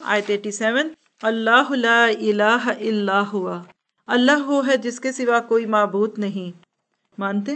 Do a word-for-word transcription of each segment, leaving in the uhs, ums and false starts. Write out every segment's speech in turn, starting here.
آیت سیاسی، اللہ لا الہ الا ہوا، اللہ وہ ہے جس کے سوا کوئی معبود نہیں۔ مانتے؟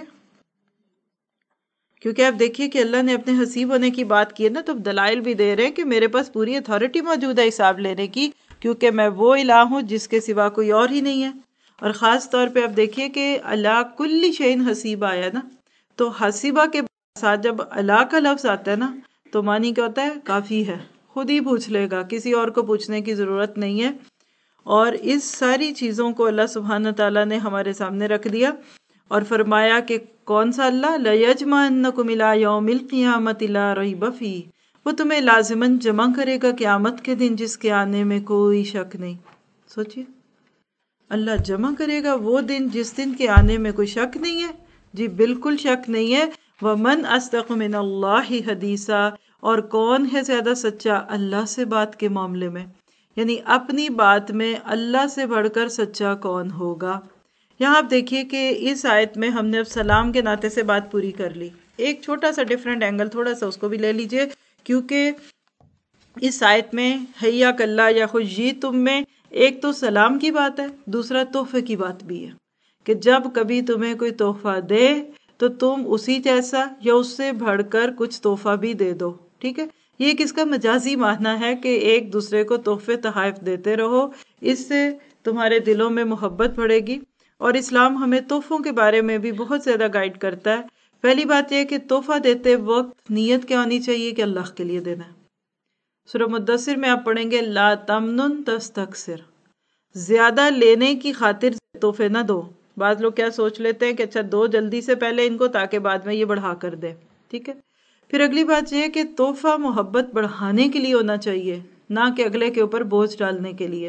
کیونکہ آپ دیکھیے کہ اللہ نے اپنے حسیب ہونے کی بات کی ہے نا، تو دلائل بھی دے رہے ہیں کہ میرے پاس پوری اتھارٹی موجود ہے حساب لینے کی، کیونکہ میں وہ الہ ہوں جس کے سوا کوئی اور ہی نہیں ہے۔ اور خاص طور پہ آپ دیکھیے کہ اللہ کل شیء حسیب آیا نا، تو حسیبہ کے ساتھ جب اللہ کا لفظ آتا ہے نا تو معنی کیا ہوتا ہے؟ کافی ہے، خود ہی پوچھ لے گا، کسی اور کو پوچھنے کی ضرورت نہیں ہے۔ اور اس ساری چیزوں کو اللہ سبحانہ تعالیٰ نے ہمارے سامنے رکھ دیا اور فرمایا کہ کون سا اللہ؟ لَيَجْمَعَنَّكُمْ إِلَىٰ يَوْمِ الْقِيَامَةِ لَا رَيْبَ فِيهِ، وہ تمہیں لازماً جمع کرے گا قیامت کے دن جس کے آنے میں کوئی شک نہیں۔ سوچئے، اللہ جمع کرے گا وہ دن جس دن کے آنے میں کوئی شک نہیں ہے۔ جی بالکل شک نہیں ہے۔ وَمَنْ أَصْدَقُ مِنَ اللَّهِ حَدِيثًا، اور کون ہے زیادہ سچا اللہ سے بات کے معاملے میں، یعنی اپنی بات میں اللہ سے بڑھ کر سچا کون ہوگا۔ یہاں آپ دیکھیے کہ اس آیت میں ہم نے اب سلام کے ناطے سے بات پوری کر لی۔ ایک چھوٹا سا ڈیفرنٹ اینگل تھوڑا سا اس کو بھی لے لیجئے، کیونکہ اس آیت میں حیا کلّا یا خوشی تم میں ایک تو سلام کی بات ہے، دوسرا تحفے کی بات بھی ہے کہ جب کبھی تمہیں کوئی تحفہ دے تو تم اسی جیسا یا اس سے بڑھ کر کچھ تحفہ بھی دے دو، ٹھیک ہے۔ یہ کس کا مجازی معنی ہے کہ ایک دوسرے کو تحفے تحائف دیتے رہو، اس سے تمہارے دلوں میں محبت بڑھے گی۔ اور اسلام ہمیں تحفوں کے بارے میں بھی بہت زیادہ گائیڈ کرتا ہے۔ پہلی بات یہ کہ تحفہ دیتے وقت نیت کیا ہونی چاہیے کہ اللہ کے لیے دینا ہے۔ سورہ مدثر میں آپ پڑھیں گے لا تمنن تستکثر، زیادہ لینے کی خاطر تحفے نہ دو۔ بعض لوگ کیا سوچ لیتے ہیں کہ اچھا دو جلدی سے پہلے ان کو تاکہ بعد میں یہ بڑھا کر دے، ٹھیک ہے۔ پھر اگلی بات یہ کہ تحفہ محبت بڑھانے کے لیے ہونا چاہیے، نہ کہ اگلے کے اوپر بوجھ ڈالنے کے لیے۔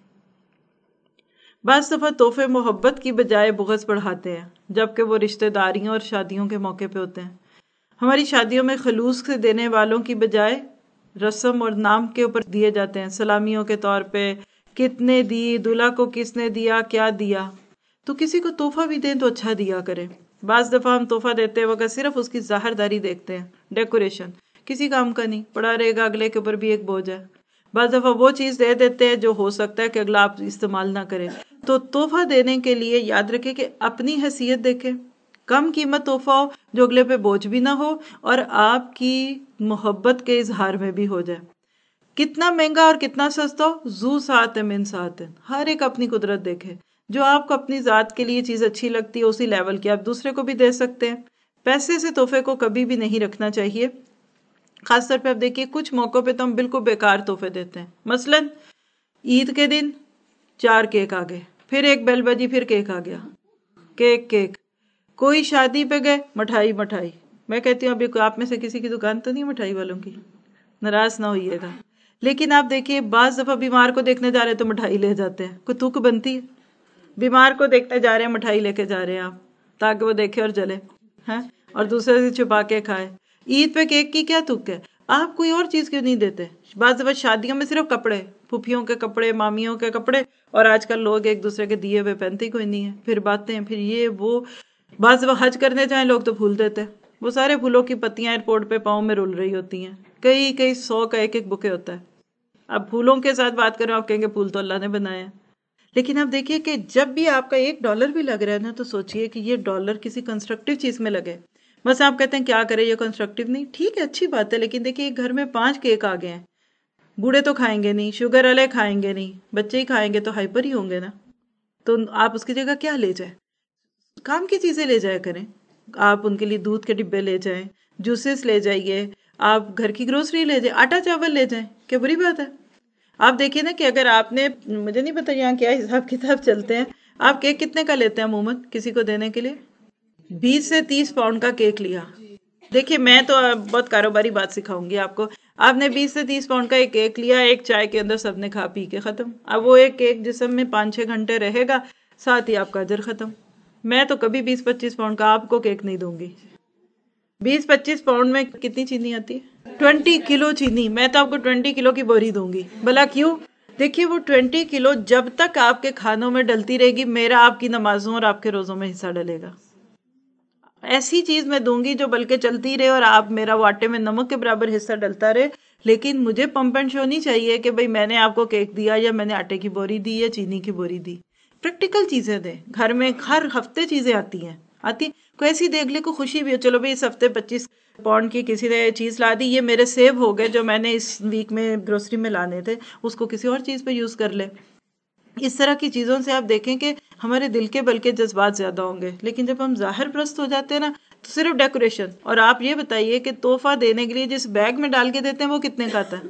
بعض دفعہ تحفے محبت کی بجائے بغض بڑھاتے ہیں، جبکہ وہ رشتہ داریوں اور شادیوں کے موقع پہ ہوتے ہیں۔ ہماری شادیوں میں خلوص سے دینے والوں کی بجائے رسم اور نام کے اوپر دیے جاتے ہیں، سلامیوں کے طور پہ کتنے دی، دلہا کو کس نے دیا، کیا دیا۔ تو کسی کو تحفہ بھی دیں تو اچھا دیا کریں۔ بعض دفعہ ہم تحفہ دیتے وقت صرف اس کی ظاہرداری دیکھتے ہیں، ڈیکوریشن، کسی کام کا نہیں، پڑا رہے گا، اگلے کے اوپر بھی ایک بوجھ ہے۔ بعض دفعہ وہ چیز دے دیتے ہیں جو ہو سکتا ہے کہ اگلا آپ استعمال نہ کرے۔ تو تحفہ دینے کے لیے یاد رکھیں کہ اپنی حیثیت دیکھیں، کم قیمت تحفہ ہو جو اگلے پہ بوجھ بھی نہ ہو اور آپ کی محبت کے اظہار میں بھی ہو جائے۔ کتنا مہنگا اور کتنا سستا ہو، ذو ساعت من ساعت، ہر ایک اپنی قدرت دیکھے۔ جو آپ کو اپنی ذات کے لیے چیز اچھی لگتی ہے اسی لیول کی آپ دوسرے کو بھی دے سکتے ہیں۔ پیسے سے تحفے کو کبھی بھی نہیں رکھنا چاہیے۔ خاص طور پہ آپ دیکھیے کچھ موقعوں پہ تو ہم بالکل بیکار تحفے دیتے ہیں۔ مثلاً عید کے دن چار کیک آ گئے، پھر ایک بیل بجی، پھر کیک آ گیا، کیک کیک۔ کوئی شادی پہ گئے، مٹھائی مٹھائی۔ میں کہتی ہوں ابھی آپ میں سے کسی کی دکان تو نہیں مٹھائی والوں کی، ناراض نہ ہوئیے گا۔ لیکن آپ دیکھیے بعض دفعہ بیمار کو دیکھنے جا رہے ہیں تو مٹھائی لے جاتے ہیں، کوئی تک بنتی ہے؟ بیمار کو دیکھنے جا رہے ہیں مٹھائی لے کے جا رہے ہیں آپ، تاکہ وہ دیکھے اور جلے ہیں اور دوسرے سے چھپا کے کھائے۔ عید پہ کیک کی کیا تک ہے؟ آپ کوئی اور چیز کیوں نہیں دیتے؟ بعض دفعہ شادیوں میں صرف کپڑے، پھوپھیوں کے کپڑے، مامیوں کے کپڑے، اور آج کل لوگ ایک دوسرے کے دیے ہوئے پہنتے ہی کوئی نہیں ہے، پھر باتیں، پھر یہ وہ۔ بعض دفعہ حج کرنے جائیں لوگ تو پھول دیتے، وہ سارے پھولوں کی پتیاں ایئرپورٹ پہ پاؤں میں رول رہی ہوتی ہیں، کئی کئی سو کا ایک ایک بکے ہوتا ہے۔ اب پھولوں کے ساتھ بات کریں آپ کہیں گے پھول تو اللہ نے بنائے ہیں۔ لیکن آپ دیکھیے کہ جب بھی آپ کا ایک ڈالر بھی لگ رہا ہے نا تو سوچئے کہ یہ ڈالر کسی کنسٹرکٹیو چیز میں لگے۔ بس آپ کہتے ہیں کیا کرے یہ کنسٹرکٹیو نہیں، ٹھیک ہے اچھی بات ہے، لیکن دیکھیے گھر میں پانچ کیک آ گئے ہیں، بوڑھے تو کھائیں گے نہیں، شوگر والے کھائیں گے نہیں، بچے ہی کھائیں گے تو ہائپر ہی ہوں گے نا۔ تو آپ اس کی جگہ کیا لے جائیں؟ کام کی چیزیں لے جایا کریں۔ آپ ان کے لیے دودھ کے ڈبے لے جائیں، جوسز لے جائیے، آپ گھر کی گروسری لے جائیں، آٹا چاول لے جائیں، کیا بری بات ہے؟ آپ دیکھیے نا کہ اگر آپ نے، مجھے نہیں پتا یہاں کیا حساب کتاب چلتے ہیں، آپ کیک کتنے کا لیتے ہیں عموماً کسی کو دینے کے لیے؟ بیس سے تیس پاؤنڈ کا کیک لیا۔ دیکھیے میں تو بہت کاروباری بات سکھاؤں گی آپ کو۔ آپ نے بیس سے تیس پاؤنڈ کا ایک کیک لیا، ایک چائے کے اندر سب نے کھا پی کے ختم۔ اب وہ ایک کیک جسم میں پانچ چھ گھنٹے رہے گا، ساتھ ہی آپ کا اجر ختم۔ میں تو کبھی بیس پچیس پاؤنڈ کا آپ کو کیک نہیں دوں گی۔ بیس پچیس پاؤنڈ میں کتنی چینی آتی ہے؟ ٹوینٹی کلو چینی، میں تو آپ کو ٹوینٹی کلو کی بوری دوں گی۔ بھلا کیوں؟ دیکھیے وہ ٹوینٹی کلو جب تک آپ کے کھانوں میں ڈلتی رہے گی، میرا آپ کی نمازوں اور آپ کے روزوں میں حصہ ڈلے گا۔ ایسی چیز میں دوں گی جو بلکہ چلتی رہے اور آپ میرا وہ آٹے میں نمک کے برابر حصہ ڈلتا رہے، لیکن مجھے پمپ اینڈ شو نہیں چاہیے کہ بھئی میں نے آپ کو کیک دیا یا میں نے آٹے کی بوری دی یا چینی کی بوری دی. پریکٹیکل چیزیں دیں. گھر میں ہر ہفتے چیزیں آتی ہیں آتی کوئی ایسی دیکھ لے کو خوشی بھی ہو, چلو بھئی اس ہفتے پچیس پاؤنڈ کی کسی نے چیز لا دی, یہ میرے سیو ہو گئے جو میں نے اس ویک میں گروسری میں لانے تھے, اس کو کسی اور چیز پہ یوز کر لے. اس طرح کی چیزوں سے آپ دیکھیں کہ ہمارے دل کے بلکہ جذبات زیادہ ہوں گے. لیکن جب ہم ظاہر پرست ہو جاتے ہیں نا تو صرف ڈیکوریشن. اور آپ یہ بتائیے کہ تحفہ دینے کے لیے جس بیگ میں ڈال کے دیتے ہیں وہ کتنے کا آتا ہے؟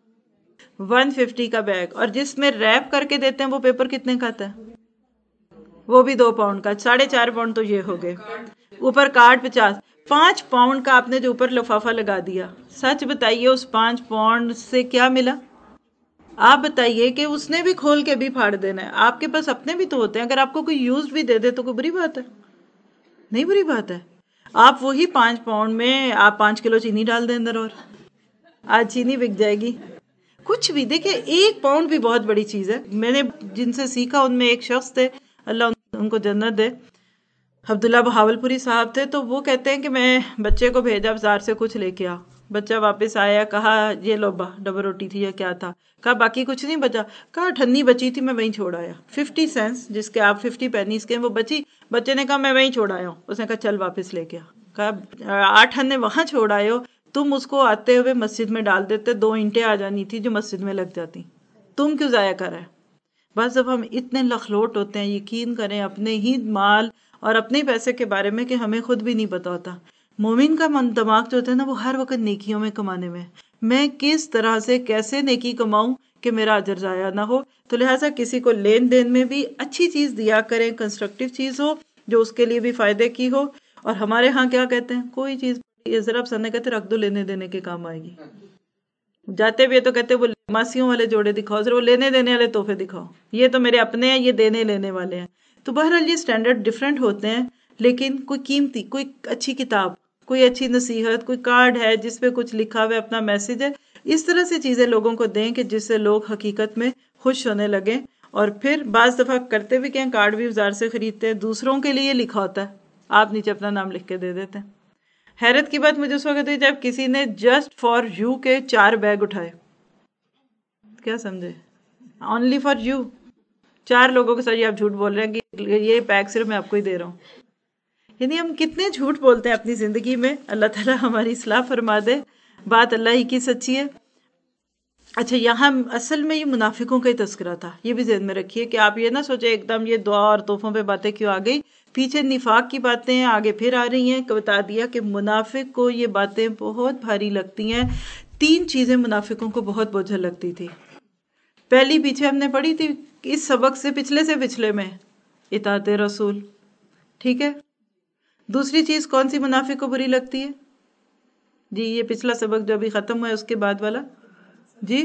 ون ففٹی کا بیگ. اور جس میں ریپ کر کے دیتے ہیں وہ پیپر کتنے کا آتا ہے؟ وہ بھی دو پاؤنڈ کا. ساڑھے چار پاؤنڈ تو یہ ہو گئے. اوپر کارڈ پچاس. پانچ پاؤنڈ کا آپ نے جو اوپر لفافہ لگا دیا, سچ بتائیے اس پانچ پاؤنڈ سے کیا ملا؟ آپ بتائیے کہ اس نے بھی کھول کے بھی پھاڑ دینا ہے. آپ کے پاس اپنے بھی تو ہوتے ہیں, اگر آپ کو کوئی یوز بھی دے دے تو کوئی بری بات ہے؟ نہیں بری بات ہے. آپ وہی پانچ پاؤنڈ میں آپ پانچ کلو چینی ڈال دیں اندر, اور آج چینی بک جائے گی. کچھ بھی دیکھیں, ایک پاؤنڈ بھی بہت بڑی چیز ہے. میں نے جن سے سیکھا ان میں ایک شخص تھے, اللہ ان کو جنت دے, عبداللہ بہاولپوری صاحب تھے. تو وہ کہتے ہیں کہ میں بچے کو بھیجا بازار سے کچھ لے کے آ. بچہ واپس آیا, کہا یہ لو با ڈبل روٹی تھی یا کیا تھا, کہا باقی کچھ نہیں بچا, کہا اٹھنی بچی تھی میں وہیں چھوڑ آیا. ففٹی سینس جس کے آپ ففٹی پینیز کے وہ بچی. بچے نے کہا میں وہیں چھوڑ آیا ہوں. اس نے کہا چل واپس لے کے آ. کہا آٹھ انے وہاں چھوڑ آئے ہو, تم اس کو آتے ہوئے مسجد میں ڈال دیتے, دو اینٹیں آ جانی تھی جو مسجد میں لگ جاتی, تم کیوں ضائع کر رہے؟ بس جب ہم اتنے لخلوٹ ہوتے ہیں, یقین کریں اپنے ہی مال اور اپنے پیسے کے بارے میں کہ ہمیں خود بھی نہیں پتا ہوتا. مومن کا من دماغ جو ہوتا ہے نا وہ ہر وقت نیکیوں میں کمانے میں, میں کس طرح سے کیسے نیکی کماؤں کہ میرا اجر ضائع نہ ہو. تو لہٰذا کسی کو لین دین میں بھی اچھی چیز دیا کریں, کنسٹرکٹیو چیز ہو جو اس کے لیے بھی فائدے کی ہو. اور ہمارے ہاں کیا کہتے ہیں, کوئی چیز یہ ذرا سننے کہتے رکھ دو, لینے دینے کے کام آئے گی. جاتے بھی تو کہتے وہ ماسیوں والے جوڑے دکھاؤ, ذرا وہ لینے دینے والے تحفے دکھاؤ, یہ تو میرے اپنے ہیں, یہ دینے لینے والے ہیں. تو بہرحال یہ سٹینڈرڈ ڈفرینٹ ہوتے ہیں. لیکن کوئی قیمتی, کوئی اچھی کتاب, کوئی اچھی نصیحت, کوئی کارڈ ہے جس پہ کچھ لکھا ہوا ہے, اپنا میسج ہے, اس طرح سے چیزیں لوگوں کو دیں کہ جس سے لوگ حقیقت میں خوش ہونے لگیں. اور پھر بعض دفعہ کرتے بھی کہ کارڈ بھی بازار سے خریدتے ہیں, دوسروں کے لیے لکھا ہوتا ہے, آپ نیچے اپنا نام لکھ کے دے دیتے ہیں. حیرت کی بات مجھے اس وقت ہوئی جب کسی نے جسٹ فار یو کے چار بیگ اٹھائے. کیا سمجھے؟ اونلی فار یو, چار لوگوں کے ساتھ یہ آپ جھوٹ بول رہے ہیں کہ یہ بیگ صرف میں آپ کو ہی دے رہا ہوں. یعنی ہم کتنے جھوٹ بولتے ہیں اپنی زندگی میں. اللہ تعالیٰ ہماری اصلاح فرما دے. بات اللہ ہی کی سچی ہے. اچھا, یہاں اصل میں یہ منافقوں کا ہی تذکرہ تھا, یہ بھی ذہن میں رکھیے کہ آپ یہ نہ سوچیں ایک دم یہ دعا اور تحفوں پہ باتیں کیوں آ گئی. پیچھے نفاق کی باتیں آگے پھر آ رہی ہیں. بتا دیا کہ منافق کو یہ باتیں بہت بھاری لگتی ہیں. تین چیزیں منافقوں کو بہت بوجھل لگتی تھی. پہلی پیچھے ہم نے پڑھی تھی اس سبق سے پچھلے سے پچھلے میں, اطاعت رسول. ٹھیک ہے. دوسری چیز کون سی منافق کو بری لگتی ہے؟ جی یہ پچھلا سبق جو ابھی ختم ہوا ہے اس کے بعد والا. جی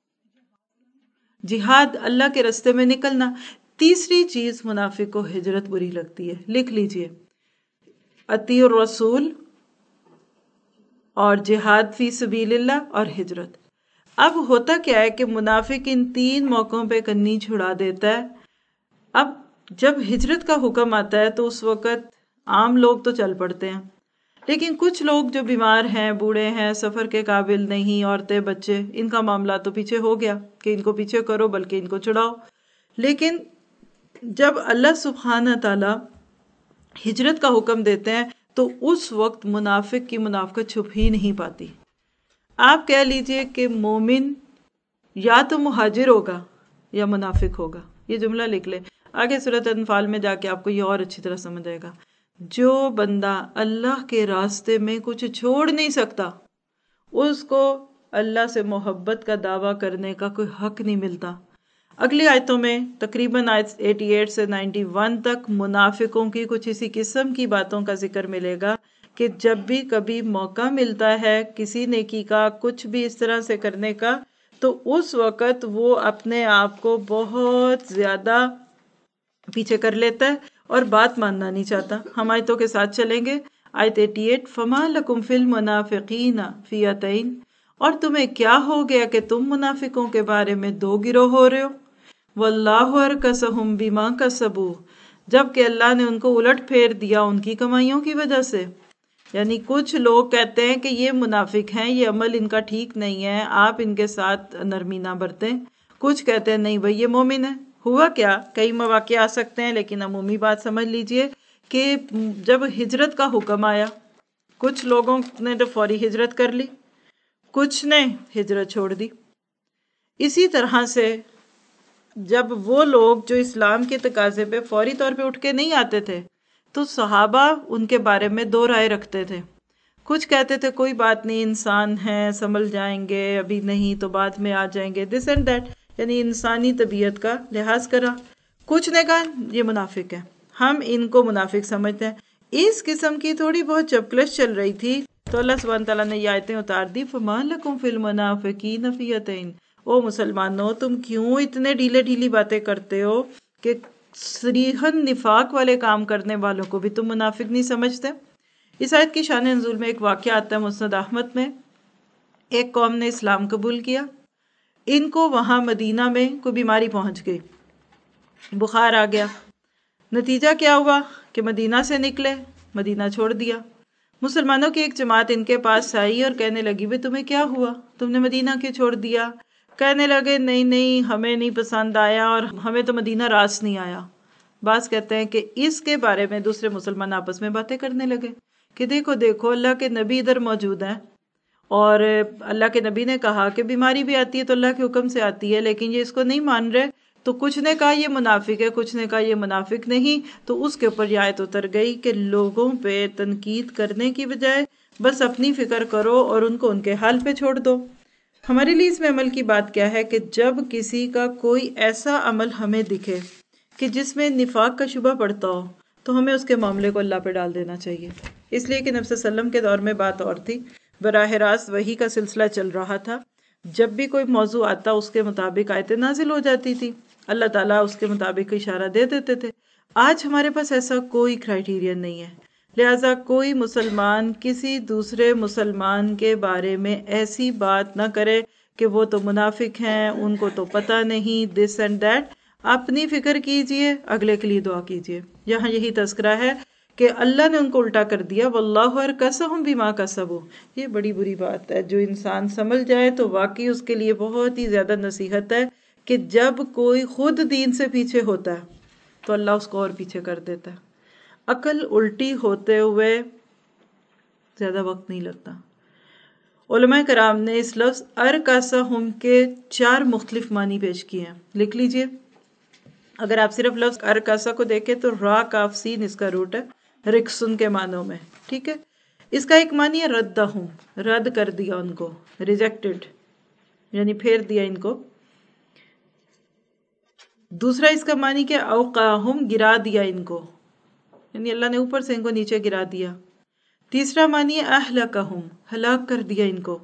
جہاد, اللہ کے راستے میں نکلنا. تیسری چیز منافق کو ہجرت بری لگتی ہے. لکھ لیجئے, اطیع الرسول اور جہاد فی سبیل اللہ اور ہجرت. اب ہوتا کیا ہے کہ منافق ان تین موقعوں پہ کنی چھڑا دیتا ہے. اب جب ہجرت کا حکم آتا ہے تو اس وقت عام لوگ تو چل پڑتے ہیں, لیکن کچھ لوگ جو بیمار ہیں, بوڑھے ہیں, سفر کے قابل نہیں, عورتیں, بچے, ان کا معاملہ تو پیچھے ہو گیا کہ ان کو پیچھے کرو بلکہ ان کو چھڑاؤ. لیکن جب اللہ سبحانہ تعالی ہجرت کا حکم دیتے ہیں تو اس وقت منافق کی منافقت چھپ ہی نہیں پاتی. آپ کہہ لیجئے کہ مومن یا تو مہاجر ہوگا یا منافق ہوگا. یہ جملہ لکھ لے, آگے سورۃ انفال میں جا کے آپ کو یہ اور اچھی طرح سمجھ آئے گا. جو بندہ اللہ کے راستے میں کچھ چھوڑ نہیں سکتا اس کو اللہ سے محبت کا دعویٰ کرنے کا کوئی حق نہیں ملتا. اگلی آیتوں میں تقریباً آیت اٹھاسی سے اکیاسی تک منافقوں کی کچھ اسی قسم کی باتوں کا ذکر ملے گا کہ جب بھی کبھی موقع ملتا ہے کسی نیکی کا, کچھ بھی اس طرح سے کرنے کا, تو اس وقت وہ اپنے آپ کو بہت زیادہ پیچھے کر لیتا ہے اور بات ماننا نہیں چاہتا. ہم آیتوں کے ساتھ چلیں گے. آیت اٹھاسی, فما لکم فی المنافقین فئتین, اور تمہیں کیا ہو گیا کہ تم منافقوں کے بارے میں دو گروہ ہو رہے ہو. واللہ ارکسہم بما کسبوا, جبکہ اللہ نے ان کو الٹ پھیر دیا ان کی کمائیوں کی وجہ سے. یعنی کچھ لوگ کہتے ہیں کہ یہ منافق ہیں، یہ عمل ان کا ٹھیک نہیں ہے، آپ ان کے ساتھ نرمی نہ برتیں۔ کچھ کہتے ہیں نہیں بھائی یہ مومن ہے۔ ہوا کیا، کئی مواقع آ سکتے ہیں، لیکن عمومی بات سمجھ لیجئے کہ جب ہجرت کا حکم آیا، کچھ لوگوں نے تو فوری ہجرت کر لی، کچھ نے ہجرت چھوڑ دی۔ اسی طرح سے جب وہ لوگ جو اسلام کے تقاضے پہ فوری طور پہ اٹھ کے نہیں آتے تھے تو صحابہ ان کے بارے میں دو رائے رکھتے تھے۔ کچھ کہتے تھے کوئی بات نہیں، انسان ہیں، سنبھل جائیں گے، ابھی نہیں تو بعد میں آ جائیں گے، دس اینڈ دیٹ، یعنی انسانی طبیعت کا لحاظ کرا۔ کچھ نے کہا یہ منافق ہے، ہم ان کو منافق سمجھتے ہیں۔ اس قسم کی تھوڑی بہت چپکلش چل رہی تھی تو اللہ سبحانہ تعالیٰ نے یہ آیتیں اتار دی، فَمَا لَكُمْ فِي الْمُنَافِقِينَ فِئَتَيْنِ، او مسلمانوں تم کیوں اتنے ڈھیلے ڈھیلی باتیں کرتے ہو کہ صریحاً نفاق والے کام کرنے والوں کو بھی تم منافق نہیں سمجھتے۔ اس آیت کی شان نزول میں ایک واقعہ آتا ہے مسند احمد میں۔ ایک قوم نے اسلام قبول کیا، ان کو وہاں مدینہ میں کوئی بیماری پہنچ گئی، بخار آ گیا۔ نتیجہ کیا ہوا کہ مدینہ سے نکلے، مدینہ چھوڑ دیا۔ مسلمانوں کی ایک جماعت ان کے پاس آئی اور کہنے لگی بھئی تمہیں کیا ہوا، تم نے مدینہ کیوں چھوڑ دیا؟ کہنے لگے نہیں نہیں ہمیں نہیں پسند آیا اور ہمیں تو مدینہ راس نہیں آیا۔ بعض کہتے ہیں کہ اس کے بارے میں دوسرے مسلمان آپس میں باتیں کرنے لگے کہ دیکھو دیکھو اللہ کے نبی ادھر موجود ہیں اور اللہ کے نبی نے کہا کہ بیماری بھی آتی ہے تو اللہ کے حکم سے آتی ہے، لیکن یہ اس کو نہیں مان رہے۔ تو کچھ نے کہا یہ منافق ہے، کچھ نے کہا یہ منافق نہیں۔ تو اس کے اوپر یہ آیت اتر گئی کہ لوگوں پہ تنقید کرنے کی بجائے بس اپنی فکر کرو اور ان کو ان کے حال پہ چھوڑ دو۔ ہمارے لیے اس میں عمل کی بات کیا ہے کہ جب کسی کا کوئی ایسا عمل ہمیں دکھے کہ جس میں نفاق کا شبہ پڑتا ہو تو ہمیں اس کے معاملے کو اللہ پہ ڈال دینا چاہیے۔ اس لیے کہ نبی صلی اللہ علیہ وسلم کے دور میں بات اور تھی، براہ راست وحی کا سلسلہ چل رہا تھا، جب بھی کوئی موضوع آتا اس کے مطابق آیتیں نازل ہو جاتی تھی، اللہ تعالیٰ اس کے مطابق اشارہ دے دیتے تھے۔ آج ہمارے پاس ایسا کوئی کرائیٹیرین نہیں ہے، لہٰذا کوئی مسلمان کسی دوسرے مسلمان کے بارے میں ایسی بات نہ کرے کہ وہ تو منافق ہیں، ان کو تو پتہ نہیں، دس اینڈ دیٹ۔ اپنی فکر کیجئے، اگلے کے لیے دعا کیجئے۔ یہاں یہی تذکرہ ہے کہ اللہ نے ان کو الٹا کر دیا، واللہ ارکسہم بما کسبوا۔ یہ بڑی بری بات ہے، جو انسان سمجھ جائے تو واقعی اس کے لیے بہت ہی زیادہ نصیحت ہے کہ جب کوئی خود دین سے پیچھے ہوتا ہے تو اللہ اس کو اور پیچھے کر دیتا ہے۔ عقل الٹی ہوتے ہوئے زیادہ وقت نہیں لگتا۔ علماء کرام نے اس لفظ ارکسہم کے چار مختلف معنی پیش کیے ہیں، لکھ لیجئے۔ اگر آپ صرف لفظ ارکسہ کو دیکھیں تو را کاف سین اس کا روٹ ہے، رکسن کے معنوں میں، ٹھیک ہے۔ اس کا ایک معنی ہے ردہم، رد کر دیا ان کو، ریجیکٹڈ، یعنی پھیر دیا ان کو۔ دوسرا اس کا معنی کہ اوقاہم، گرا دیا ان کو، یعنی اللہ نے اوپر سے ان کو نیچے گرا دیا۔ تیسرا معنی ہے اہلکہم، ہلاک کر دیا ان کو۔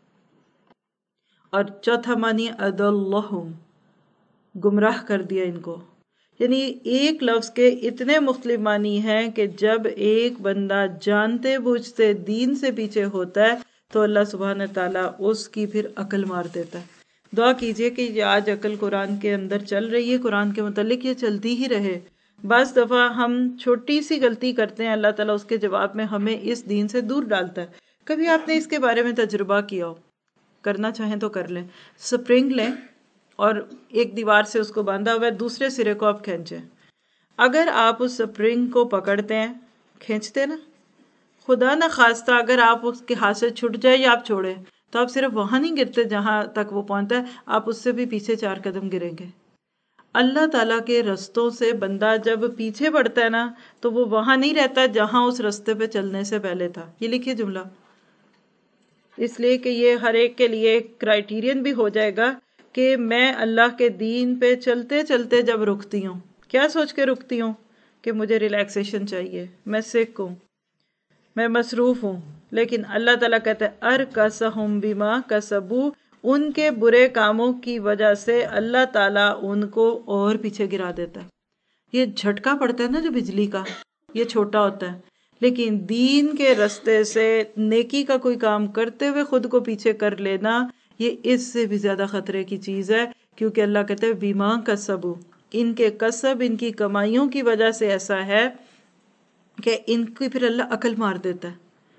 اور چوتھا معنی ہے اضلہم، گمراہ کر دیا ان کو۔ یعنی ایک لفظ کے اتنے مختلف معنی ہیں کہ جب ایک بندہ جانتے بوجھتے دین سے پیچھے ہوتا ہے تو اللہ سبحانہ تعالیٰ اس کی پھر عقل مار دیتا ہے۔ دعا کیجئے کہ یہ آج عقل قرآن کے اندر چل رہی ہے، قرآن کے متعلق یہ چلتی ہی رہے۔ بعض دفعہ ہم چھوٹی سی غلطی کرتے ہیں، اللہ تعالیٰ اس کے جواب میں ہمیں اس دین سے دور ڈالتا ہے۔ کبھی آپ نے اس کے بارے میں تجربہ کیا ہو، کرنا چاہیں تو کر لیں۔ سپرنگ لیں اور ایک دیوار سے اس کو باندھا ہوا ہے، دوسرے سرے کو آپ کھینچیں۔ اگر آپ اس سپرنگ کو پکڑتے ہیں، کھینچتے نا، خدا نہ خواستہ اگر آپ اس کے ہاتھ سے چھٹ جائے یا آپ چھوڑیں تو آپ صرف وہاں نہیں گرتے جہاں تک وہ پہنچتا ہے، آپ اس سے بھی پیچھے چار قدم گریں گے۔ اللہ تعالیٰ کے رستوں سے بندہ جب پیچھے بڑھتا ہے نا تو وہ وہاں نہیں رہتا جہاں اس رستے پہ چلنے سے پہلے تھا۔ یہ لکھیے جملہ، اس لیے کہ یہ ہر ایک کے لیے کرائیٹیرین بھی ہو جائے گا کہ میں اللہ کے دین پہ چلتے چلتے جب رکتی ہوں، کیا سوچ کے رکتی ہوں کہ مجھے ریلیکسیشن چاہیے، میں سک ہوں، میں مصروف ہوں، لیکن اللہ تعالیٰ کہتا ہے ارکسہم بما کسبوا، ان کے برے کاموں کی وجہ سے اللہ تعالیٰ ان کو اور پیچھے گرا دیتا ہے۔ یہ جھٹکا پڑتا ہے نا جو بجلی کا، یہ چھوٹا ہوتا ہے، لیکن دین کے رستے سے نیکی کا کوئی کام کرتے ہوئے خود کو پیچھے کر لینا، یہ اس سے بھی زیادہ خطرے کی چیز ہے، کیونکہ اللہ کہتے ہیں بما کسبوا، ان کے کسب، ان کی کمائیوں کی وجہ سے ایسا ہے کہ ان کی پھر اللہ عقل مار دیتا ہے۔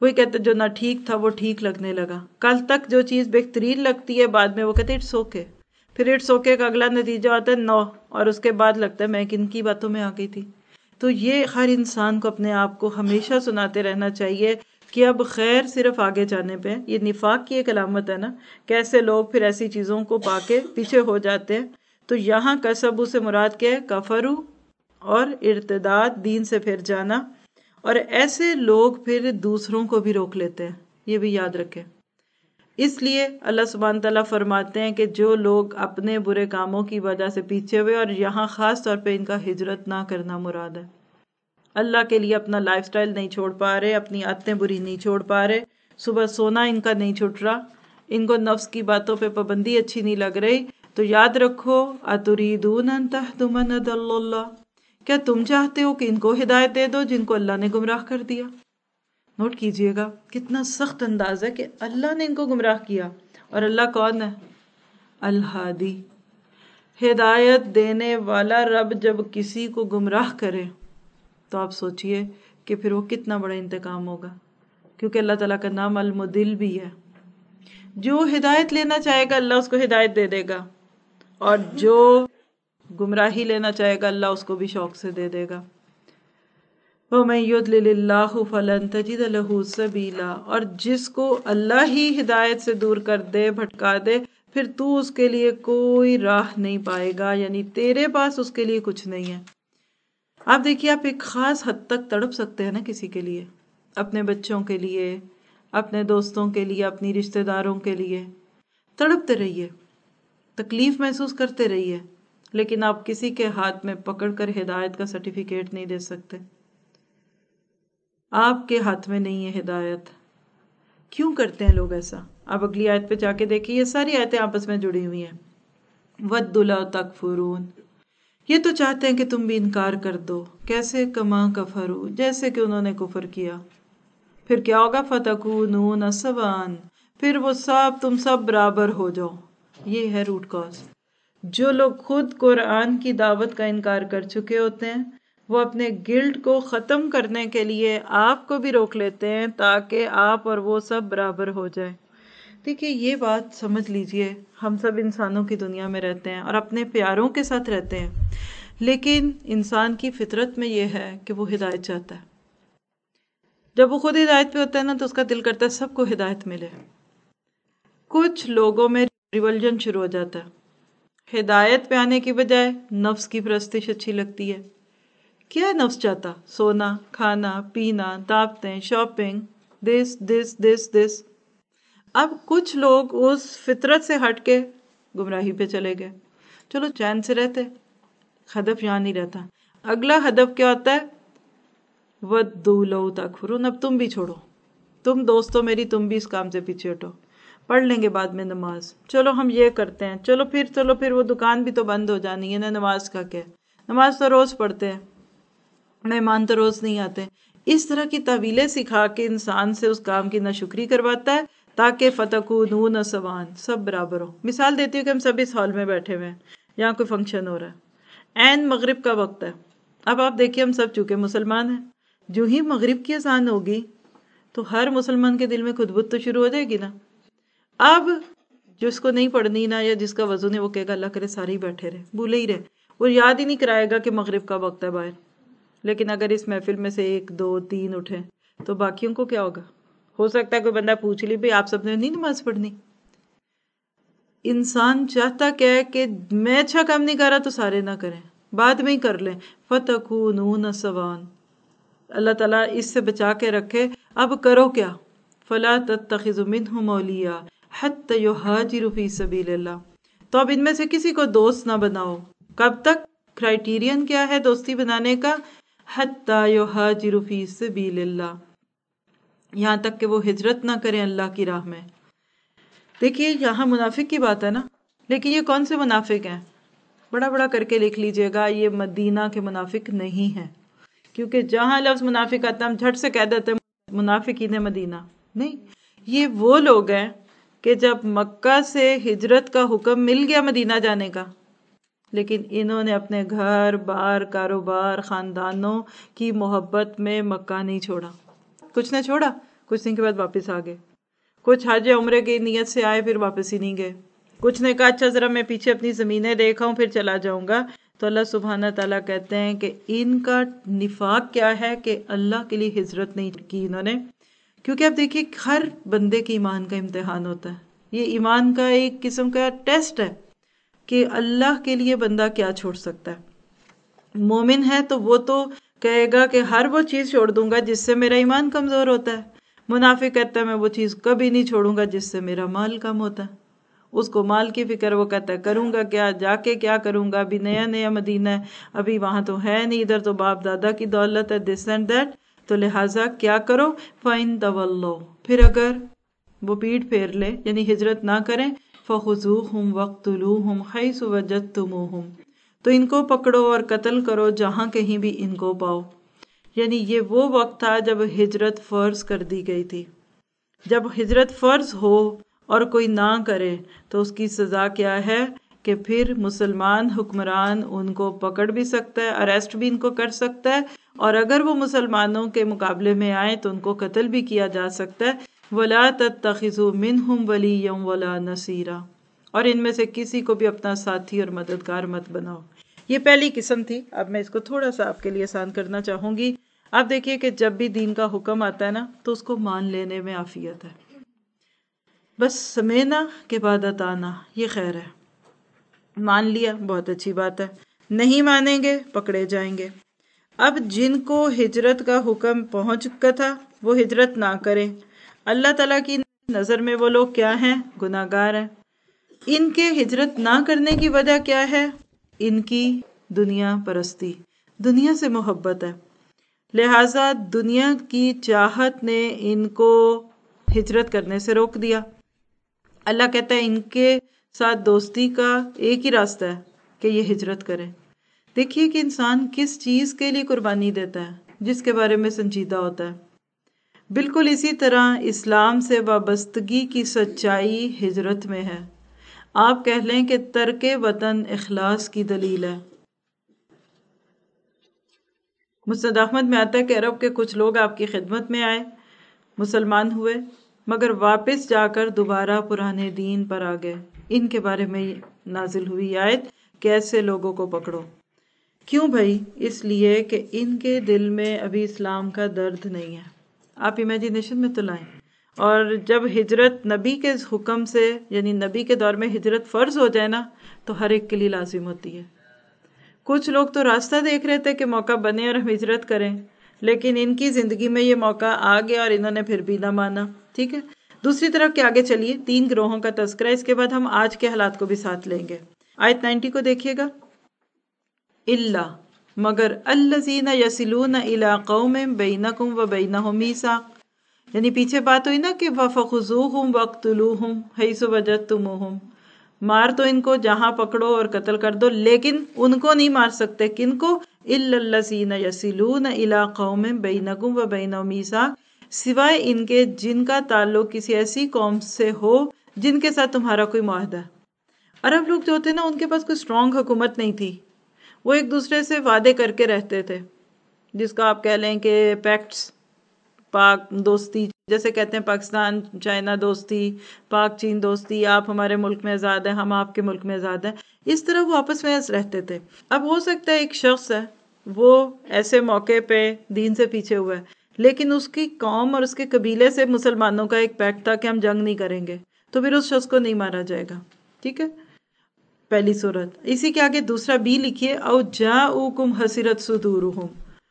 وہی کہتے جو نہ ٹھیک تھا وہ ٹھیک لگنے لگا. کل تک جو چیز بہترین لگتی ہے بعد میں وہ کہتے اٹس اوکے. پھر اٹس اوکے کا اگلا نتیجہ آتا ہے نو، اور اس کے بعد لگتا ہے میں کن کی باتوں میں آ گئی تھی. تو یہ ہر انسان کو اپنے آپ کو ہمیشہ سناتے رہنا چاہیے کہ اب خیر صرف آگے جانے پہ. یہ نفاق کی ایک علامت ہے نا، کیسے لوگ پھر ایسی چیزوں کو پا کے پیچھے ہو جاتے ہیں. تو یہاں کسبو سے مراد کیا ہے؟ کفرو اور ارتداد، دین سے پھر جانا. اور ایسے لوگ پھر دوسروں کو بھی روک لیتے ہیں، یہ بھی یاد رکھیں. اس لیے اللہ سبحانہ تعالیٰ فرماتے ہیں کہ جو لوگ اپنے برے کاموں کی وجہ سے پیچھے ہوئے، اور یہاں خاص طور پہ ان کا ہجرت نہ کرنا مراد ہے. اللہ کے لیے اپنا لائف سٹائل نہیں چھوڑ پا رہے، اپنی عادتیں بری نہیں چھوڑ پا رہے، صبح سونا ان کا نہیں چھٹ رہا، ان کو نفس کی باتوں پہ پابندی اچھی نہیں لگ رہی. تو یاد رکھو اتریدون ان تہدوا من اضل اللہ، کیا تم چاہتے ہو کہ ان کو ہدایت دے دو جن کو اللہ نے گمراہ کر دیا؟ نوٹ کیجئے گا کتنا سخت انداز ہے کہ اللہ نے ان کو گمراہ کیا. اور اللہ کون ہے؟ الہادی، ہدایت دینے والا. رب جب کسی کو گمراہ کرے تو آپ سوچئے کہ پھر وہ کتنا بڑا انتقام ہوگا، کیونکہ اللہ تعالیٰ کا نام المدل بھی ہے. جو ہدایت لینا چاہے گا اللہ اس کو ہدایت دے دے گا، اور جو گمراہی لینا چاہے گا اللہ اس کو بھی شوق سے دے دے گا. وَمَن يُضْلِلِ اللَّهُ فَلَن تَجِدَ لَهُ سَبِيلًا، اور جس کو اللہ ہی ہدایت سے دور کر دے، بھٹکا دے، پھر تو اس کے لیے کوئی راہ نہیں پائے گا، یعنی تیرے پاس اس کے لیے کچھ نہیں ہے. آپ دیکھیے آپ ایک خاص حد تک تڑپ سکتے ہیں نا کسی کے لیے، اپنے بچوں کے لیے، اپنے دوستوں کے لیے، اپنی رشتہ داروں کے لیے. تڑپتے رہیے، تکلیف محسوس کرتے رہیے، لیکن آپ کسی کے ہاتھ میں پکڑ کر ہدایت کا سرٹیفکیٹ نہیں دے سکتے. آپ کے ہاتھ میں نہیں ہے ہدایت. کیوں کرتے ہیں لوگ ایسا؟ آپ اگلی آیت پہ جا کے دیکھیے، یہ ساری آیتیں آپس میں جڑی ہوئی ہیں. وَدُّوا لَوْ تَكْفُرُونَ، یہ تو چاہتے ہیں کہ تم بھی انکار کر دو. کیسے؟ کما کفروا، جیسے کہ انہوں نے کفر کیا. پھر کیا ہوگا؟ فَتَكُونُونَ سَوَاءً، پھر وہ سب تم سب برابر ہو جاؤ. یہ ہے روٹ کاز. جو لوگ خود قرآن کی دعوت کا انکار کر چکے ہوتے ہیں وہ اپنے گلٹ کو ختم کرنے کے لیے آپ کو بھی روک لیتے ہیں تاکہ آپ اور وہ سب برابر ہو جائیں. دیکھیے یہ بات سمجھ لیجئے، ہم سب انسانوں کی دنیا میں رہتے ہیں اور اپنے پیاروں کے ساتھ رہتے ہیں، لیکن انسان کی فطرت میں یہ ہے کہ وہ ہدایت چاہتا ہے. جب وہ خود ہدایت پہ ہوتا ہے نا تو اس کا دل کرتا ہے سب کو ہدایت ملے. کچھ لوگوں میں ریولجن شروع ہو جاتا ہے، ہدایت پہ آنے کی بجائے نفس کی پرستش اچھی لگتی ہے. کیا نفس چاہتا؟ سونا، کھانا، پینا، دعوتیں، شاپنگ، دس دس دس دس. اب کچھ لوگ اس فطرت سے ہٹ کے گمراہی پہ چلے گئے. چلو چین سے رہتے، ہدف یہاں نہیں رہتا. اگلا ہدف کیا ہوتا ہے؟ وَدُّوا لَوْ تَكْفُرُونَ، اب تم بھی چھوڑو، تم دوستو میری تم بھی اس کام سے پیچھے ہٹو. پڑھ لیں گے بعد میں نماز، چلو ہم یہ کرتے ہیں، چلو پھر چلو پھر وہ دکان بھی تو بند ہو جانی ہے نا، نماز کا کیا؟ نماز تو روز پڑھتے ہیں، مہمان تو روز نہیں آتے. اس طرح کی تعویلیں سکھا کے انسان سے اس کام کی ناشکری کرواتا ہے تاکہ فَتَكُونُونَ سَوَاءً، سب برابر ہو. مثال دیتی ہوں کہ ہم سب اس ہال میں بیٹھے ہوئے ہیں، یہاں کوئی فنکشن ہو رہا ہے، عین مغرب کا وقت ہے. اب آپ دیکھیے ہم سب چونکہ مسلمان ہیں، جو ہی مغرب کی اذان ہوگی تو ہر مسلمان کے دل میں خود بت تو شروع ہو جائے گی نا. اب جس کو نہیں پڑھنی نا، یا جس کا وضو نہیں، وہ کہے گا اللہ کرے سارے ہی بیٹھے رہے، بھولے ہی رہے، وہ یاد ہی نہیں کرائے گا کہ مغرب کا وقت ہے باہر. لیکن اگر اس محفل میں سے ایک دو تین اٹھے تو باقیوں کو کیا ہوگا؟ ہو سکتا ہے کوئی بندہ پوچھ لی بھی آپ سب نے نہیں نماز پڑھنی. انسان چاہتا کیا ہے کہ میں اچھا کام نہیں کر رہا تو سارے نہ کریں، بعد میں ہی کر لیں. فَتَكُونُونَ سَوَاءً، اللہ تعالیٰ اس سے بچا کے رکھے. اب کرو کیا؟ فَلَا تَتَّخِذُوا مِنْهُمْ أَوْلِيَاءَ حَتَّى يُهَاجِرُوا فِي سَبِيلِ اللَّهِ، تو اب ان میں سے کسی کو دوست نہ بناؤ. کب تک؟ کرائیٹیرین کیا ہے دوستی بنانے کا؟ حَتَّى يُهَاجِرُوا فِي سَبِيلِ اللَّهِ، یہاں تک کہ وہ ہجرت نہ کریں اللہ کی راہ میں. دیکھیے یہاں منافق کی بات ہے نا، لیکن یہ کون سے منافق ہیں؟ بڑا بڑا کر کے لکھ لیجئے گا، یہ مدینہ کے منافق نہیں ہیں. کیونکہ جہاں لفظ منافق آتا ہے ہم جھٹ سے کہہ دیتے ہیں منافقین مدینہ. نہیں، یہ وہ لوگ ہیں کہ جب مکہ سے ہجرت کا حکم مل گیا مدینہ جانے کا، لیکن انہوں نے اپنے گھر بار، کاروبار، خاندانوں کی محبت میں مکہ نہیں چھوڑا. کچھ نہ چھوڑا، کچھ دن کے بعد واپس آ گئے. کچھ حج عمرے کی نیت سے آئے پھر واپس ہی نہیں گئے. کچھ نے کہا اچھا ذرا میں پیچھے اپنی زمینیں دیکھا ہوں پھر چلا جاؤں گا. تو اللہ سبحانہ تعالیٰ کہتے ہیں کہ ان کا نفاق کیا ہے کہ اللہ کے لیے ہجرت نہیں کی انہوں نے. کیونکہ آپ دیکھیے ہر بندے کے ایمان کا امتحان ہوتا ہے. یہ ایمان کا ایک قسم کا ٹیسٹ ہے کہ اللہ کے لیے بندہ کیا چھوڑ سکتا ہے. مومن ہے تو وہ تو کہے گا کہ ہر وہ چیز چھوڑ دوں گا جس سے میرا ایمان کمزور ہوتا ہے. منافق کہتا ہے میں وہ چیز کبھی نہیں چھوڑوں گا جس سے میرا مال کم ہوتا ہے. اس کو مال کی فکر, وہ کہتا ہے کروں گا کیا, جا کے کیا کروں گا, ابھی نیا نیا مدینہ ہے, ابھی وہاں تو ہے نہیں, ادھر تو باپ دادا کی دولت ہے, دس اینڈ دیٹ, تو لہٰذا کیا کرو فَإِن تَوَلَّوْا, پھر اگر وہ پیٹھ پھیر لے یعنی ہجرت نہ کریں, فَخُذُوهُمْ وَاقْتُلُوهُمْ حَيْثُ وَجَدتُّمُوهُمْ, تو ان کو پکڑو اور قتل کرو جہاں کہیں بھی ان کو پاؤ. یعنی یہ وہ وقت تھا جب ہجرت فرض کر دی گئی تھی. جب ہجرت فرض ہو اور کوئی نہ کرے تو اس کی سزا کیا ہے کہ پھر مسلمان حکمران ان کو پکڑ بھی سکتا ہے, اریسٹ بھی ان کو کر سکتا ہے, اور اگر وہ مسلمانوں کے مقابلے میں آئے تو ان کو قتل بھی کیا جا سکتا ہے. وَلَا تَتَّخِذُوا مِنْهُمْ وَلِيًّا وَلَا نَصِيرًا, اور ان میں سے کسی کو بھی اپنا ساتھی اور مددگار مت بناؤ. یہ پہلی قسم تھی. اب میں اس کو تھوڑا سا آپ کے لیے آسان کرنا چاہوں گی. آپ دیکھیے کہ جب بھی دین کا حکم آتا ہے نا تو اس کو مان لینے میں عافیت ہے. بس سمینا کے بعد اتانا, یہ خیر ہے. مان لیا بہت اچھی بات ہے, نہیں مانیں گے پکڑے جائیں گے. اب جن کو ہجرت کا حکم پہنچ چکا تھا وہ ہجرت نہ کریں. اللہ تعالیٰ کی نظر میں وہ لوگ کیا ہیں؟ گناہ گار ہیں. ان کے ہجرت نہ کرنے کی وجہ کیا ہے؟ ان کی دنیا پرستی, دنیا سے محبت ہے. لہٰذا دنیا کی چاہت نے ان کو ہجرت کرنے سے روک دیا. اللہ کہتا ہے ان کے ساتھ دوستی کا ایک ہی راستہ ہے کہ یہ ہجرت کریں. دیکھیے کہ انسان کس چیز کے لیے قربانی دیتا ہے جس کے بارے میں سنجیدہ ہوتا ہے. بالکل اسی طرح اسلام سے وابستگی کی سچائی ہجرت میں ہے. آپ کہہ لیں کہ ترک وطن اخلاص کی دلیل ہے. مسند احمد میں آتا ہے کہ عرب کے کچھ لوگ آپ کی خدمت میں آئے, مسلمان ہوئے, مگر واپس جا کر دوبارہ پرانے دین پر آ گئے. ان کے بارے میں نازل ہوئی آیت کہ ایسے لوگوں کو پکڑو. کیوں بھائی؟ اس لیے کہ ان کے دل میں ابھی اسلام کا درد نہیں ہے. آپ امیجینیشن میں تو لائیں. اور جب ہجرت نبی کے حکم سے یعنی نبی کے دور میں ہجرت فرض ہو جائے نا تو ہر ایک کے لیے لازم ہوتی ہے. کچھ لوگ تو راستہ دیکھ رہے تھے کہ موقع بنے اور ہم ہجرت کریں, لیکن ان کی زندگی میں یہ موقع آ گیا اور انہوں نے پھر بھی نہ مانا. ٹھیک ہے, دوسری طرف کے آگے چلیے. تین گروہوں کا تذکرہ, اس کے بعد ہم آج کے حالات کو بھی ساتھ لیں گے. آیت نائنٹی کو دیکھیے گا. الا, مگر الذین یصلون الی قوم بینکم و بینہم میثاق, یعنی پیچھے بات ہوئی نا کہ فخذوہم واقتلوہم حیث وجدتموہم, مار تو ان کو جہاں پکڑو اور قتل کر دو, لیکن ان کو نہیں مار سکتے. کن کو؟ الا الذین یصلون الی قوم بینکم و بینہم میثاق, سوائے ان کے جن کا تعلق کسی ایسی قوم سے ہو جن کے ساتھ تمہارا کوئی معاہدہ. عرب لوگ جو ہوتے نا ان کے پاس کوئی اسٹرانگ حکومت نہیں تھی, وہ ایک دوسرے سے وعدے کر کے رہتے تھے, جس کا آپ کہہ لیں کہ پیکٹس, پاک دوستی, جیسے کہتے ہیں پاکستان چائنا دوستی, پاک چین دوستی, آپ ہمارے ملک میں آزاد ہیں ہم آپ کے ملک میں آزاد ہیں. اس طرح وہ آپس میں رہتے تھے. اب ہو سکتا ہے ایک شخص ہے وہ ایسے موقع پہ دین سے پیچھے ہوا ہے, لیکن اس کی قوم اور اس کے قبیلے سے مسلمانوں کا ایک پیکٹ تھا کہ ہم جنگ نہیں کریں گے, تو پھر اس شخص کو نہیں مارا جائے گا. ٹھیک ہے, پہلی صورت. اسی کے آگے دوسرا بھی لکھیے, او جاؤکم حسرت صدورہم,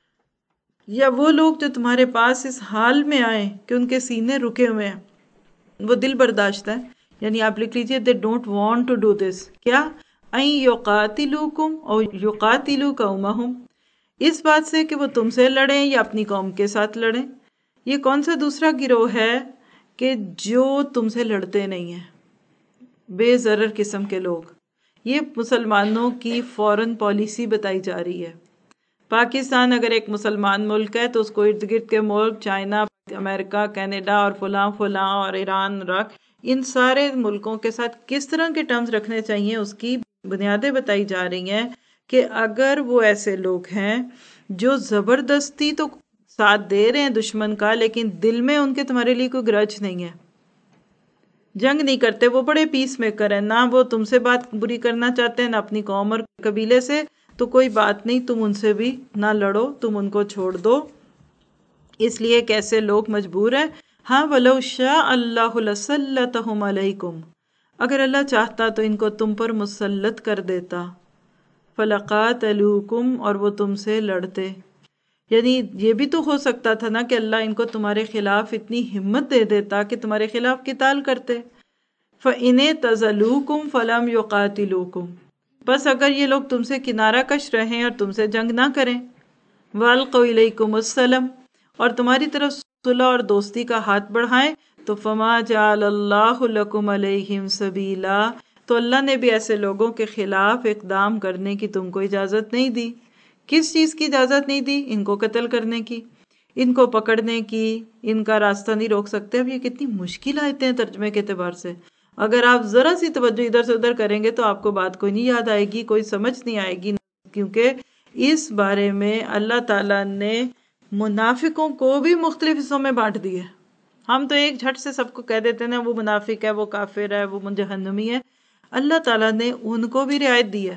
یا وہ لوگ جو تمہارے پاس اس حال میں آئے کہ ان کے سینے رکے ہوئے ہیں, وہ دل برداشت ہے. یعنی آپ لکھ لیجئے they don't want to do this. کیا؟ این یقاتلوکم او یقاتلو قومہم, اس بات سے کہ وہ تم سے لڑیں یا اپنی قوم کے ساتھ لڑیں. یہ کون سا دوسرا گروہ ہے کہ جو تم سے لڑتے نہیں ہیں؟ بے ضرر قسم کے لوگ. یہ مسلمانوں کی فورن پالیسی بتائی جا رہی ہے. پاکستان اگر ایک مسلمان ملک ہے تو اس کو ارد گرد کے ملک چائنا, امریکہ, کینیڈا اور فلاں فلاں اور ایران, عراق, ان سارے ملکوں کے ساتھ کس طرح کے ٹرمز رکھنے چاہیے اس کی بنیادیں بتائی جا رہی ہیں کہ اگر وہ ایسے لوگ ہیں جو زبردستی تو ساتھ دے رہے ہیں دشمن کا، لیکن دل میں ان کے تمہارے لیے کوئی گرج نہیں ہے، جنگ نہیں کرتے، وہ بڑے پیس میکر ہیں، نہ وہ تم سے بات بری کرنا چاہتے ہیں نہ اپنی قوم اور قبیلے سے، تو کوئی بات نہیں، تم ان سے بھی نہ لڑو، تم ان کو چھوڑ دو۔ اس لیے کیسے لوگ مجبور ہیں، ہاں وَلَوْ شَاءَ اللَّهُ لَسَلَّطَهُمْ عَلَيْكُمْ، اگر اللہ چاہتا تو ان کو تم پر مسلط کر دیتا، فَلَقَاتَلُوكُمْ، اور وہ تم سے لڑتے۔ یعنی یہ بھی تو ہو سکتا تھا نا کہ اللہ ان کو تمہارے خلاف اتنی ہمت دے دیتا کہ تمہارے خلاف قتال کرتے۔ فَإِنِ اعْتَزَلُوكُمْ فَلَمْ يُقَاتِلُوكُمْ، بس اگر یہ لوگ تم سے کنارہ کش رہیں اور تم سے جنگ نہ کریں، وَأَلْقَوْا إِلَيْكُمُ السَّلَامَ، اور تمہاری طرف صلح اور دوستی کا ہاتھ بڑھائیں، تو فَمَا جَعَلَ اللَّهُ لَكُمْ عَلَيْهِمْ سَبِيلًا، تو اللہ نے بھی ایسے لوگوں کے خلاف اقدام کرنے کی تم کو اجازت نہیں دی۔ کس چیز کی اجازت نہیں دی؟ ان کو قتل کرنے کی، ان کو پکڑنے کی، ان کا راستہ نہیں روک سکتے۔ اب یہ کتنی مشکل آیتیں ہیں ترجمے کے اعتبار سے، اگر آپ ذرا سی توجہ ادھر سے ادھر کریں گے تو آپ کو بات کوئی نہیں یاد آئے گی، کوئی سمجھ نہیں آئے گی، کیونکہ اس بارے میں اللہ تعالیٰ نے منافقوں کو بھی مختلف حصوں میں بانٹ دیے۔ ہم تو ایک جھٹ سے سب کو کہہ دیتے ہیں وہ منافق ہے، وہ کافر ہے، وہ جہنمی ہے۔ اللہ تعالیٰ نے ان کو بھی رعایت دی ہے۔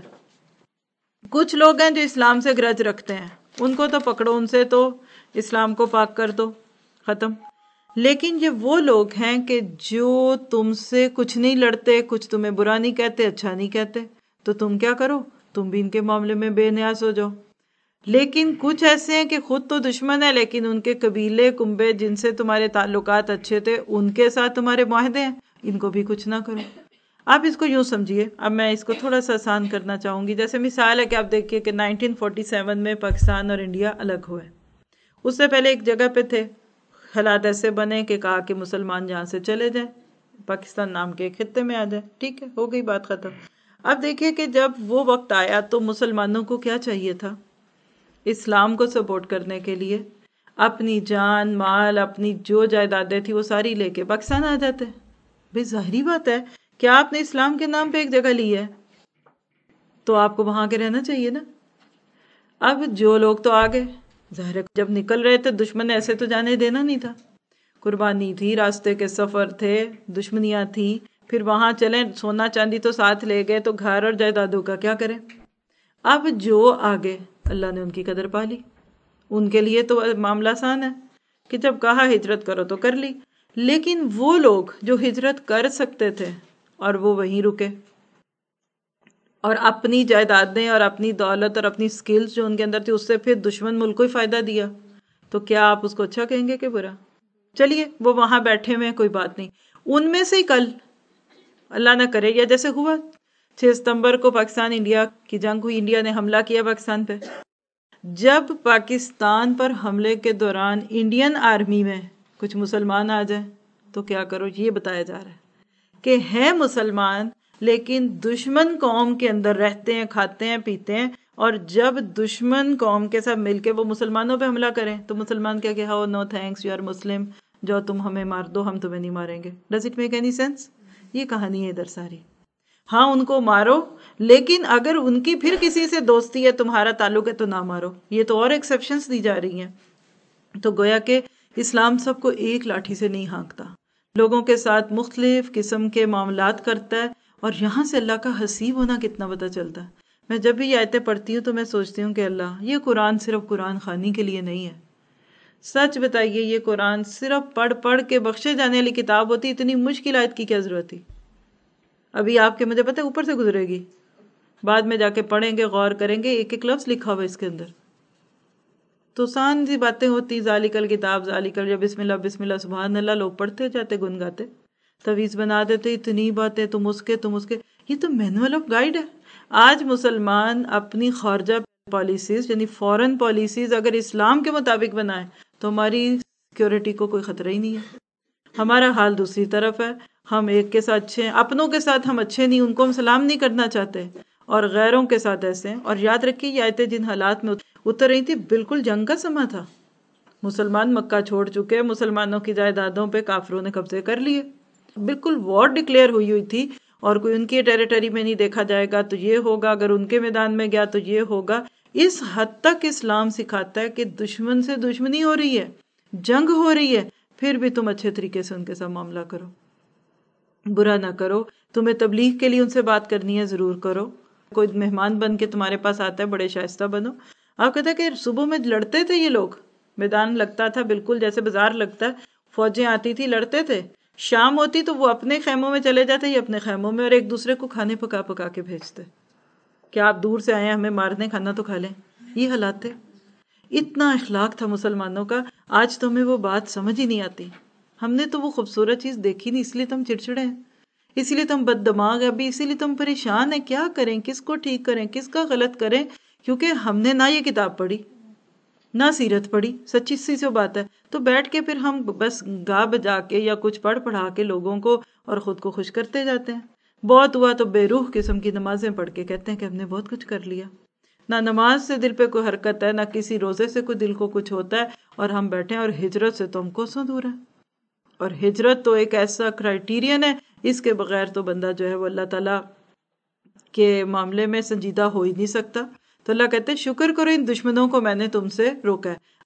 کچھ لوگ ہیں جو اسلام سے گرج رکھتے ہیں، ان کو تو پکڑو، ان سے تو اسلام کو پاک کر دو، ختم۔ لیکن یہ وہ لوگ ہیں کہ جو تم سے کچھ نہیں لڑتے، کچھ تمہیں برا نہیں کہتے، اچھا نہیں کہتے، تو تم کیا کرو؟ تم بھی ان کے معاملے میں بے نیاز ہو جاؤ۔ لیکن کچھ ایسے ہیں کہ خود تو دشمن ہے، لیکن ان کے قبیلے کنبے جن سے تمہارے تعلقات اچھے تھے ان کے ساتھ تمہارے معاہدے ہیں، ان کو بھی کچھ نہ کرو۔ آپ اس کو یوں سمجھیے، اب میں اس کو تھوڑا سا آسان کرنا چاہوں گی۔ جیسے مثال ہے کہ آپ دیکھیے کہ نائنٹین فورٹی سیون میں پاکستان اور انڈیا الگ ہوئے، اس سے پہلے ایک جگہ پہ تھے، حالات ایسے بنے کہ کہا کہ مسلمان جہاں سے چلے جائیں، پاکستان نام کے ایک خطے میں آ جائے، ٹھیک ہے، ہو گئی بات ختم۔ اب دیکھیے کہ جب وہ وقت آیا تو مسلمانوں کو کیا چاہیے تھا؟ اسلام کو سپورٹ کرنے کے لیے اپنی جان مال، اپنی جو جائیدادیں تھی وہ ساری لے کے پاکستان آ جاتے۔ بھئی ظاہری بات ہے کہ آپ نے اسلام کے نام پہ ایک جگہ لی ہے تو آپ کو وہاں کے رہنا چاہیے نا۔ اب جو لوگ تو آگے، ظاہر ہے جب نکل رہے تھے دشمن نے ایسے تو جانے دینا نہیں تھا، قربانی تھی، راستے کے سفر تھے، دشمنیاں تھیں، پھر وہاں چلیں، سونا چاندی تو ساتھ لے گئے تو گھر اور جائیدادوں کا کیا کریں؟ اب جو آگے، اللہ نے ان کی قدر پا لی، ان کے لیے تو معاملہ آسان ہے کہ جب کہا ہجرت کرو تو کر لی۔ لیکن وہ لوگ جو ہجرت کر سکتے تھے اور وہ وہیں رکے، اور اپنی جائیدادیں اور اپنی دولت اور اپنی سکلز جو ان کے اندر تھی اس سے پھر دشمن ملک کو ہی فائدہ دیا، تو کیا آپ اس کو اچھا کہیں گے کہ برا؟ چلیے وہ وہاں بیٹھے ہوئے ہیں، کوئی بات نہیں، ان میں سے ہی کل اللہ نہ کرے، یا جیسے ہوا چھ ستمبر کو پاکستان انڈیا کی جنگ ہوئی، انڈیا نے حملہ کیا پاکستان پہ۔ جب پاکستان پر حملے کے دوران انڈین آرمی میں کچھ مسلمان آ جائیں تو کیا کرو؟ یہ بتایا جا رہا ہے کہ ہیں مسلمان لیکن دشمن قوم کے اندر رہتے ہیں، کھاتے ہیں، پیتے ہیں، اور جب دشمن قوم کے ساتھ مل کے وہ مسلمانوں پہ حملہ کریں تو مسلمان کیا کہ ہو no thanks, you are Muslim, جو تم ہمیں مار دو، ہم تمہیں نہیں ماریں گے۔ Does it make any sense? یہ کہانی ہے ادھر ساری۔ ہاں ان کو مارو، لیکن اگر ان کی پھر کسی سے دوستی ہے، تمہارا تعلق ہے، تو نہ مارو۔ یہ تو اور ایکسیپشنز دی جا رہی ہیں۔ تو گویا کہ اسلام سب کو ایک لاٹھی سے نہیں ہانکتا، لوگوں کے ساتھ مختلف قسم کے معاملات کرتا ہے، اور یہاں سے اللہ کا حسیب ہونا کتنا پتہ چلتا ہے۔ میں جب بھی یہ آیتیں پڑھتی ہوں تو میں سوچتی ہوں کہ اللہ، یہ قرآن صرف قرآن خوانی کے لیے نہیں ہے۔ سچ بتائیے، یہ قرآن صرف پڑھ پڑھ کے بخشے جانے والی کتاب ہوتی، اتنی مشکل آیت کی کیا ضرورت تھی؟ ابھی آپ کے مجھے پتہ ہے اوپر سے گزرے گی، بعد میں جا کے پڑھیں گے، غور کریں گے، ایک ایک لفظ لکھا ہوا اس کے اندر، تو سان سی باتیں ہوتی، ذالک الکتاب ذالک، یا بسم اللہ بسم اللہ سبحان اللہ، لوگ پڑھتے جاتے، گنگاتے، تویز بنا دیتے، اتنی باتیں، تم اس کے تم اس کے۔ یہ تو مینول آف گائیڈ ہے۔ آج مسلمان اپنی خارجہ پالیسیز یعنی فورن پالیسیز اگر اسلام کے مطابق بنائیں تو ہماری سیکیورٹی کو کوئی خطرہ ہی نہیں ہے۔ ہمارا حال دوسری طرف ہے، ہم ایک کے ساتھ اچھے ہیں، اپنوں کے ساتھ ہم اچھے نہیں، ان کو ہم سلام نہیں کرنا چاہتے، اور غیروں کے ساتھ ایسے ہیں۔ اور یاد رکھیے یہ آیتیں جن حالات میں اتر رہی تھی بالکل جنگ کا سما تھا، مسلمان مکہ چھوڑ چکے، مسلمانوں کی جائیدادوں پہ کافروں نے قبضے کر لیے، بالکل وار ڈکلیئر ہوئی ہوئی تھی، اور کوئی ان کی ٹیریٹری میں نہیں دیکھا جائے گا تو یہ ہوگا، اگر ان کے میدان میں گیا تو یہ ہوگا۔ اس حد تک اسلام سکھاتا ہے کہ دشمن سے دشمنی ہو رہی ہے، جنگ ہو رہی ہے، پھر بھی تم اچھے طریقے سے ان کے ساتھ معاملہ کرو، برا نہ کرو۔ تمہیں تبلیغ کے لیے ان سے بات کرنی ہے، ضرور کرو۔ کوئی مہمان بن کے تمہارے پاس آتا ہے، بڑے شائستہ بنو۔ آپ کہتے ہیں کہ صبح میں لڑتے تھے یہ لوگ، میدان لگتا تھا بالکل جیسے بازار لگتا ہے، فوجیں آتی تھی، لڑتے تھے۔ شام ہوتی تو وہ اپنے خیموں میں چلے جاتے، یہ اپنے خیموں میں، اور ایک دوسرے کو کھانے پکا پکا کے بھیجتے۔ کیا آپ دور سے آئے ہیں ہمیں مارنے، کھانا تو کھا لیں؟ یہ حالات تھے۔ اتنا اخلاق تھا مسلمانوں کا، آج تو ہمیں وہ بات سمجھ ہی نہیں آتی۔ ہم نے تو وہ خوبصورت چیز دیکھی نہیں، اس لیے تو ہم چڑچڑے ہیں، اسی لیے تو ہم بد دماغ ہیں ابھی، اسی لیے تو ہم پریشان ہیں، کیا کریں، کس کو ٹھیک کریں، کس کا غلط کریں، کیونکہ ہم نے نہ یہ کتاب پڑھی، نہ سیرت پڑھی، سچی سی جو بات ہے۔ تو بیٹھ کے پھر ہم بس گا بجا کے یا کچھ پڑھ پڑھا کے لوگوں کو اور خود کو خوش کرتے جاتے ہیں۔ بہت ہوا تو بے روح قسم کی نمازیں پڑھ کے کہتے ہیں کہ ہم نے بہت کچھ کر لیا۔ نہ نماز سے دل پہ کوئی حرکت ہے، نہ کسی روزے سے کوئی دل کو کچھ ہوتا ہے، اور ہم بیٹھے ہیں، اور ہجرت سے تو ہم کوسوں دور ہیں۔ اور ہجرت تو ایک ایسا کرائیٹیرین ہے، اس کے بغیر تو بندہ جو ہے وہ اللہ تعالیٰ کے معاملے میں سنجیدہ ہو ہی نہیں سکتا۔ تو اللہ کہتے ہیں شکر کرو ان دشمنوں کو میں نے تم سے روکا ہے۔